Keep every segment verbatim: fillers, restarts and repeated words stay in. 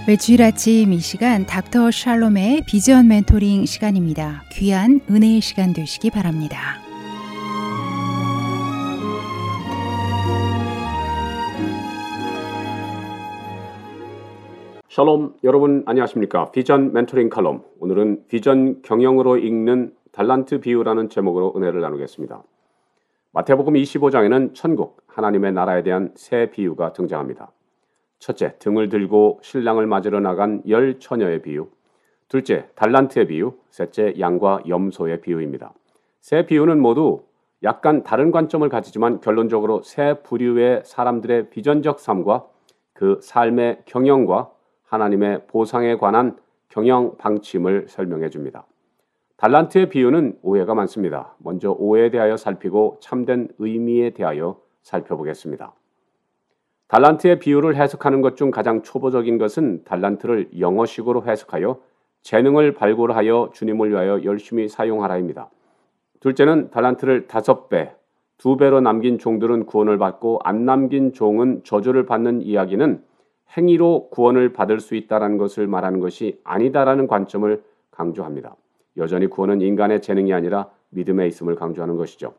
매주일 아침 이 시간 닥터 샬롬의 비전 멘토링 시간입니다. 귀한 은혜의 시간 되시기 바랍니다. 샬롬, 여러분 안녕하십니까? 비전 멘토링 칼럼, 오늘은 비전 경영으로 읽는 달란트 비유라는 제목으로 은혜를 나누겠습니다. 마태복음 이십오 장에는 천국, 하나님의 나라에 대한 세 비유가 등장합니다. 첫째, 등을 들고 신랑을 맞으러 나간 열 처녀의 비유. 둘째, 달란트의 비유. 셋째, 양과 염소의 비유입니다. 세 비유는 모두 약간 다른 관점을 가지지만 결론적으로 세 부류의 사람들의 비전적 삶과 그 삶의 경영과 하나님의 보상에 관한 경영 방침을 설명해 줍니다. 달란트의 비유는 오해가 많습니다. 먼저 오해에 대하여 살피고 참된 의미에 대하여 살펴보겠습니다. 달란트의 비유를 해석하는 것 중 가장 초보적인 것은 달란트를 영어식으로 해석하여 재능을 발굴하여 주님을 위하여 열심히 사용하라입니다. 둘째는 달란트를 다섯 배, 두 배로 남긴 종들은 구원을 받고 안 남긴 종은 저주를 받는 이야기는 행위로 구원을 받을 수 있다는 것을 말하는 것이 아니다라는 관점을 강조합니다. 여전히 구원은 인간의 재능이 아니라 믿음에 있음을 강조하는 것이죠.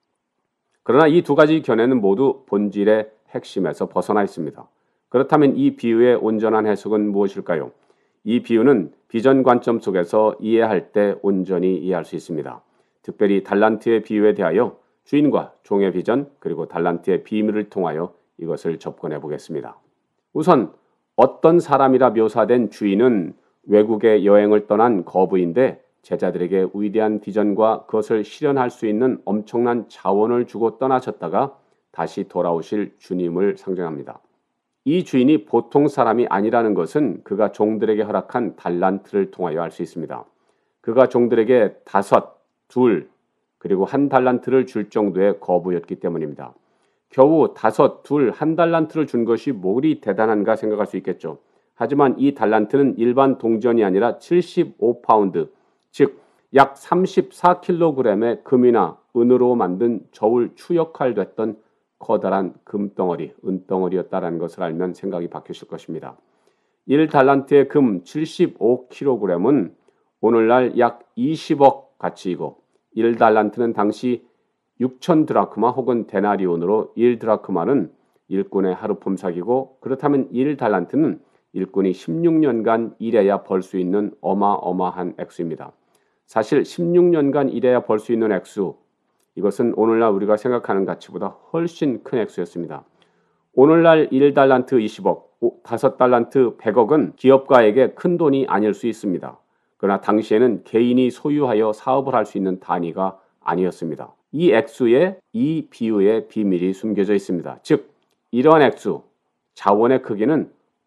그러나 이 두 가지 견해는 모두 본질의 핵심에서 벗어나 있습니다. 그렇다면 이 비유의 온전한 해석은 무엇일까요? 이 비유는 비전 관점 속에서 이해할 때 온전히 이해할 수 있습니다. 특별히 달란트의 비유에 대하여 주인과 종의 비전 그리고 달란트의 비밀을 통하여 이것을 접근해 보겠습니다. 우선 어떤 사람이라 묘사된 주인은 외국에 여행을 떠난 거부인데 제자들에게 위대한 비전과 그것을 실현할 수 있는 엄청난 자원을 주고 떠나셨다가 다시 돌아오실 주님을 상징합니다. 이 주인이 보통 사람이 아니라는 것은 그가 종들에게 허락한 달란트를 통하여 알 수 있습니다. 그가 종들에게 다섯, 둘, 그리고 한 달란트를 줄 정도의 거부였기 때문입니다. 겨우 다섯, 둘, 한 달란트를 준 것이 뭐리 대단한가 생각할 수 있겠죠. 하지만 이 달란트는 일반 동전이 아니라 칠십오 파운드, 즉 약 삼십사 킬로그램의 금이나 은으로 만든 저울 추 역할 됐던 커다란 금덩어리, 은덩어리였다는 것을 알면 생각이 바뀌실 것입니다. 일 달란트의 금 칠십오 킬로그램은 오늘날 약 이십억 가치이고 일 달란트는 당시 육천 드라크마 혹은 데나리온으로 일 드라크마는 일꾼의 하루 품삯이고 그렇다면 일 달란트는 일꾼이 십육 년간 일해야 벌 수 있는 어마어마한 액수입니다. 사실 십육 년간 일해야 벌 수 있는 액수, 이것은 오늘날 우리가 생각하는 가치보다 훨씬 큰 액수였습니다. 오늘날 일 달란트 이십억, 오 달란트 백억은 기업가에게 큰 돈이 아닐 수 있습니다. 그러나 당시에는 개인이 소유하여 사업을 할 수 있는 단위가 아니었습니다. 이 액수에 이 비유의 비밀이 숨겨져 있습니다. 즉, 이러한 액수, 자원의 크기는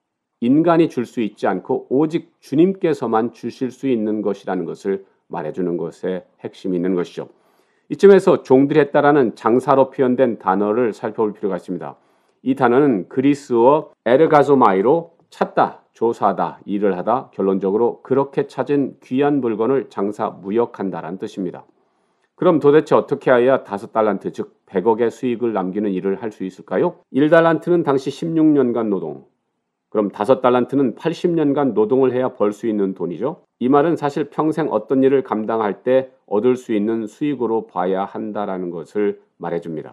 인간이 줄 수 있지 않고 오직 주님께서만 주실 수 있는 것이라는 것을 말해주는 것에 핵심이 있는 것이죠. 이쯤에서 종들이 했다라는 장사로 표현된 단어를 살펴볼 필요가 있습니다. 이 단어는 그리스어 에르가조마이로 찾다, 조사하다, 일을 하다, 결론적으로 그렇게 찾은 귀한 물건을 장사, 무역한다라는 뜻입니다. 그럼 도대체 어떻게 해야 다섯 달란트, 즉 백억의 수익을 남기는 일을 할 수 있을까요? 일 달란트는 당시 십육 년간 노동, 그럼 다섯 달란트는 팔십 년간 노동을 해야 벌 수 있는 돈이죠. 이 말은 사실 평생 어떤 일을 감당할 때 얻을 수 있는 수익으로 봐야 한다라는 것을 말해줍니다.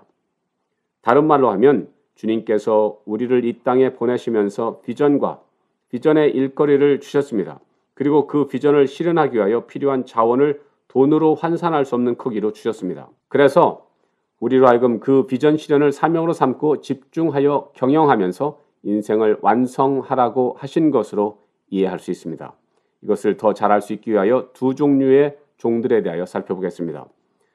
다른 말로 하면 주님께서 우리를 이 땅에 보내시면서 비전과 비전의 일거리를 주셨습니다. 그리고 그 비전을 실현하기 위하여 필요한 자원을 돈으로 환산할 수 없는 크기로 주셨습니다. 그래서 우리로 하여금 그 비전 실현을 사명으로 삼고 집중하여 경영하면서 인생을 완성하라고 하신 것으로 이해할 수 있습니다. 이것을 더 잘 알 수 있기 위하여 두 종류의 종들에 대하여 살펴보겠습니다.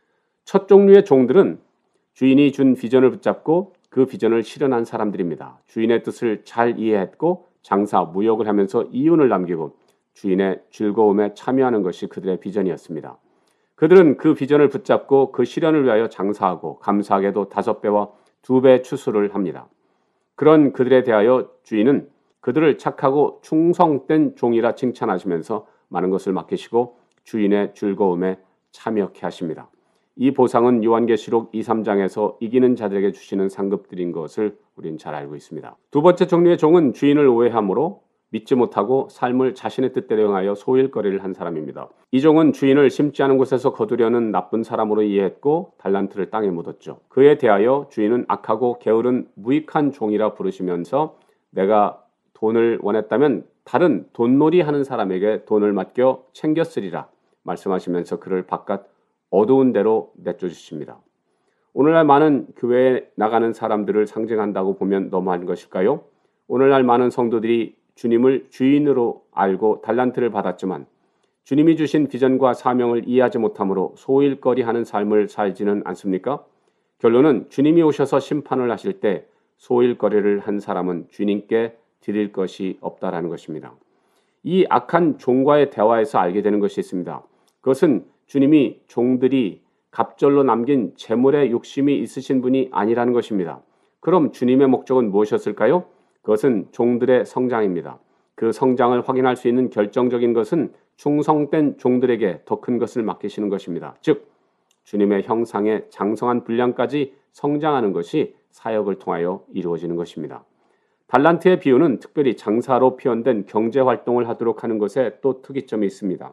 첫 종류의 종들은 주인이 준 비전을 붙잡고 그 비전을 실현한 사람들입니다. 주인의 뜻을 잘 이해했고 장사, 무역을 하면서 이윤을 남기고 주인의 즐거움에 참여하는 것이 그들의 비전이었습니다. 그들은 그 비전을 붙잡고 그 실현을 위하여 장사하고 감사하게도 다섯 배와 두 배 추수를 합니다. 그런 그들에 대하여 주인은 그들을 착하고 충성된 종이라 칭찬하시면서 많은 것을 맡기시고 주인의 즐거움에 참여케 하십니다. 이 보상은 요한계시록 이, 삼 장에서 이기는 자들에게 주시는 상급들인 것을 우린 잘 알고 있습니다. 두 번째 종류의 종은 주인을 오해함으로 믿지 못하고 삶을 자신의 뜻대로 행하여 소일거리를 한 사람입니다. 이 종은 주인을 심지 않은 곳에서 거두려는 나쁜 사람으로 이해했고 달란트를 땅에 묻었죠. 그에 대하여 주인은 악하고 게으른 무익한 종이라 부르시면서 내가 돈을 원했다면 다른 돈놀이 하는 사람에게 돈을 맡겨 챙겼으리라 말씀하시면서 그를 바깥 어두운 데로 내쫓으십니다. 오늘날 많은 교회에 나가는 사람들을 상징한다고 보면 너무한 것일까요? 오늘날 많은 성도들이 주님을 주인으로 알고 달란트를 받았지만 주님이 주신 비전과 사명을 이해하지 못함으로 소일거리 하는 삶을 살지는 않습니까? 결론은 주님이 오셔서 심판을 하실 때 소일거리를 한 사람은 주님께 드릴 것이 없다라는 것입니다. 이 악한 종과의 대화에서 알게 되는 것이 있습니다. 그것은 주님이 종들이 갑절로 남긴 재물에 욕심이 있으신 분이 아니라는 것입니다. 그럼 주님의 목적은 무엇이었을까요? 그것은 종들의 성장입니다. 그 성장을 확인할 수 있는 결정적인 것은 충성된 종들에게 더 큰 것을 맡기시는 것입니다. 즉 주님의 형상의 장성한 분량까지 성장하는 것이 사역을 통하여 이루어지는 것입니다. 달란트의 비유는 특별히 장사로 표현된 경제활동을 하도록 하는 것에 또 특이점이 있습니다.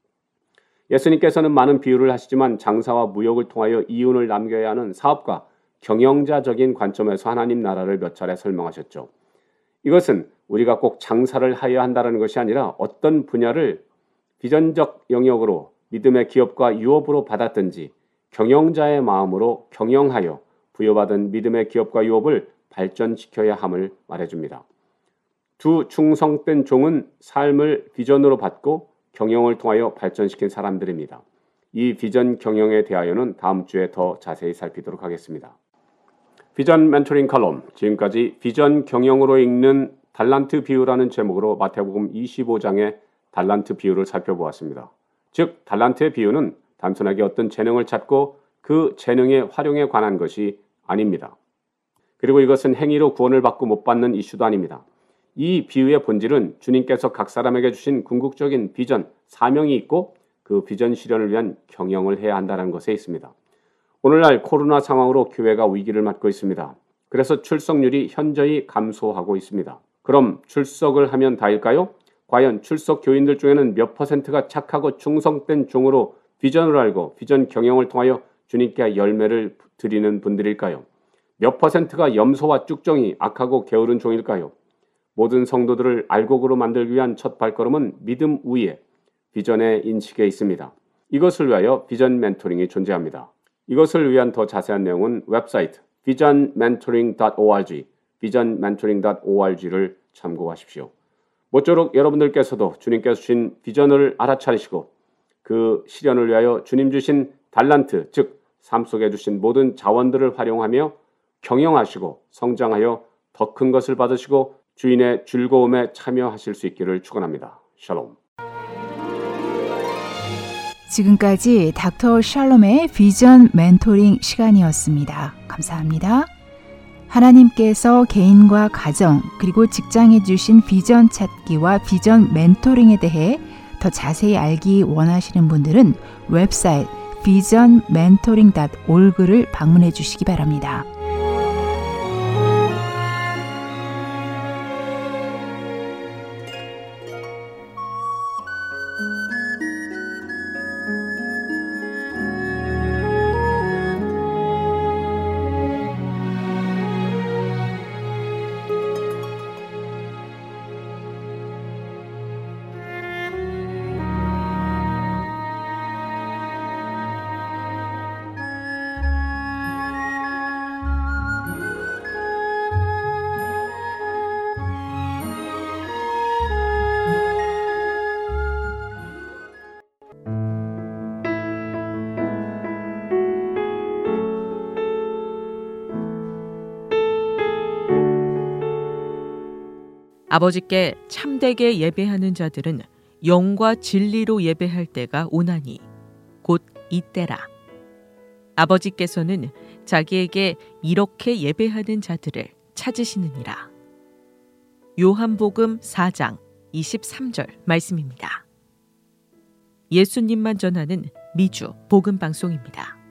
예수님께서는 많은 비유를 하시지만 장사와 무역을 통하여 이윤을 남겨야 하는 사업가, 경영자적인 관점에서 하나님 나라를 몇 차례 설명하셨죠. 이것은 우리가 꼭 장사를 하여야 한다는 것이 아니라 어떤 분야를 비전적 영역으로 믿음의 기업과 유업으로 받았든지 경영자의 마음으로 경영하여 부여받은 믿음의 기업과 유업을 발전시켜야 함을 말해줍니다. 두 충성된 종은 삶을 비전으로 받고 경영을 통하여 발전시킨 사람들입니다. 이 비전 경영에 대하여는 다음 주에 더 자세히 살피도록 하겠습니다. 비전 멘토링 칼럼, 지금까지 비전 경영으로 읽는 달란트 비유라는 제목으로 마태복음 이십오 장의 달란트 비유를 살펴보았습니다. 즉 달란트의 비유는 단순하게 어떤 재능을 찾고 그 재능의 활용에 관한 것이 아닙니다. 그리고 이것은 행위로 구원을 받고 못 받는 이슈도 아닙니다. 이 비유의 본질은 주님께서 각 사람에게 주신 궁극적인 비전, 사명이 있고 그 비전 실현을 위한 경영을 해야 한다는 것에 있습니다. 오늘날 코로나 상황으로 교회가 위기를 맞고 있습니다. 그래서 출석률이 현저히 감소하고 있습니다. 그럼 출석을 하면 다일까요? 과연 출석 교인들 중에는 몇 퍼센트가 착하고 충성된 종으로 비전을 알고 비전 경영을 통하여 주님께 열매를 드리는 분들일까요? 몇 퍼센트가 염소와 쭉정이 악하고 게으른 종일까요? 모든 성도들을 알곡으로 만들기 위한 첫 발걸음은 믿음 위에 비전의 인식에 있습니다. 이것을 위하여 비전 멘토링이 존재합니다. 이것을 위한 더 자세한 내용은 웹사이트 비전 멘토링 닷 오알지 비전 멘토링 닷 오알지를 참고하십시오. 모쪼록 여러분들께서도 주님께서 주신 비전을 알아차리시고 그 실현을 위하여 주님 주신 달란트, 즉 삶 속에 주신 모든 자원들을 활용하며 경영하시고 성장하여 더 큰 것을 받으시고 주인의 즐거움에 참여하실 수 있기를 축원합니다. 샬롬. 지금까지 닥터 샬롬의 비전 멘토링 시간이었습니다. 감사합니다. 하나님께서 개인과 가정 그리고 직장에 주신 비전 찾기와 비전 멘토링에 대해 더 자세히 알기 원하시는 분들은 웹사이트 비전 멘토링 닷 올그를 방문해 주시기 바랍니다. 아버지께 참되게 예배하는 자들은 영과 진리로 예배할 때가 오나니 곧 이때라. 아버지께서는 자기에게 이렇게 예배하는 자들을 찾으시느니라. 요한복음 사 장 이십삼 절 말씀입니다. 예수님만 전하는 미주 복음방송입니다.